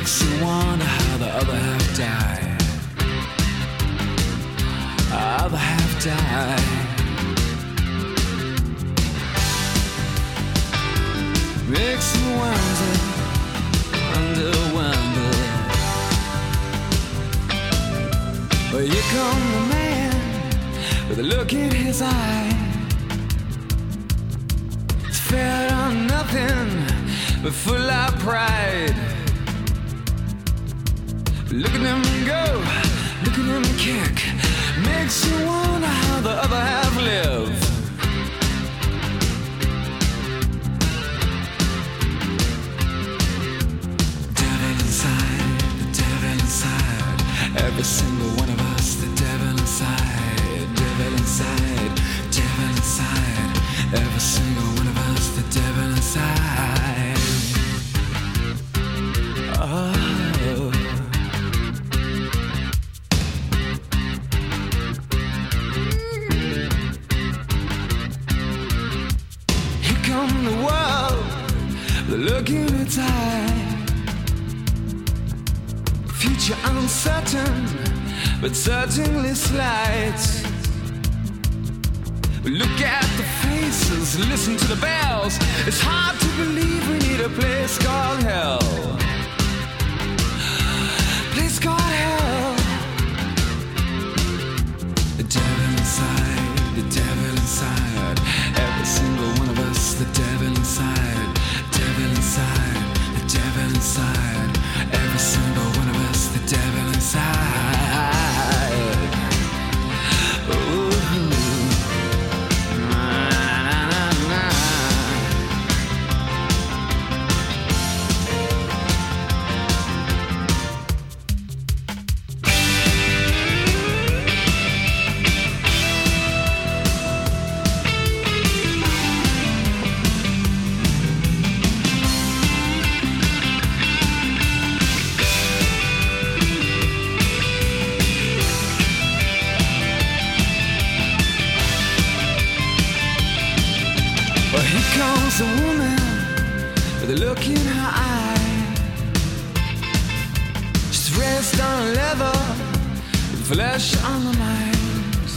makes you wonder how the other half died. Other half died. Makes you wonder, wonder. Well, here come the man with a look in his eye. It's fed on nothing but full of pride. Look at him go, look at him kick. Makes you wonder how the other half live. Devil inside, the devil inside. Every single one of us, the devil inside. Devil inside, devil inside. Every single one of us, the devil inside. Oh. The world, the look in its eye. Future uncertain, but certainly slight. Look at the faces, listen to the bells. It's hard to believe we need a place called hell. Place called hell. The devil inside, the devil inside. Every single one of us, the devil inside. Devil inside, the devil inside. Every single one of us, the devil inside. Ooh. Here comes a woman with a look in her eye. She's raised on leather, with flesh on her mind.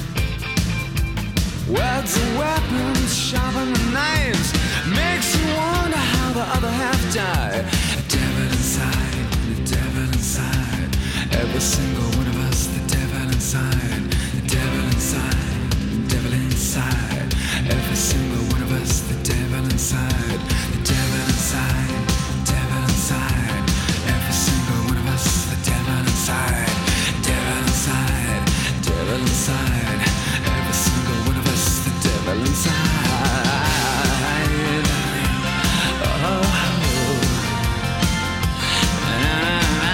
Words are weapons, sharpen the knives. Makes you wonder how the other half died. The devil inside, the devil inside. Every single one of us, the devil inside. The devil inside, the devil inside. Every single one of us, the devil inside. The devil inside, devil inside. Every single one of us, the devil inside. Devil inside, devil inside. Every single one of us, the devil inside. Oh.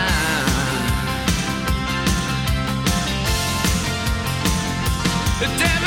The devil